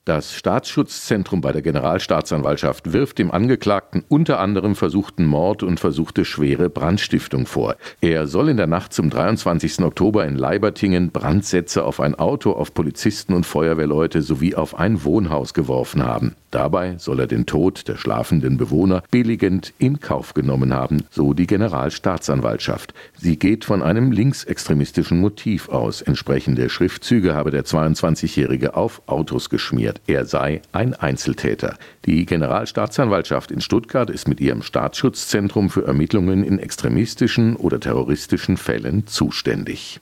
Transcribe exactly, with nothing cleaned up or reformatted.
Das Staatsschutzzentrum bei der Generalstaatsanwaltschaft wirft dem Angeklagten unter anderem versuchten Mord und versuchte schwere Brandstiftung vor. Er soll in der Nacht zum dreiundzwanzigsten Oktober in Leibertingen Brandsätze auf ein Auto, auf Polizisten und Feuerwehrleute sowie auf ein Wohnhaus geworfen haben. Dabei soll er den Tod der schlafenden Bewohner billigend in Kauf genommen haben, so die Generalstaatsanwaltschaft. Sie geht von einem linksextremistischen Motiv aus. Entsprechende Schriftzüge habe der zweiundzwanzigjährige auf Autos geschmiert. Er sei ein Einzeltäter. Die Generalstaatsanwaltschaft in Stuttgart ist mit ihrem Staatsschutzzentrum für Ermittlungen in extremistischen oder terroristischen Fällen zuständig.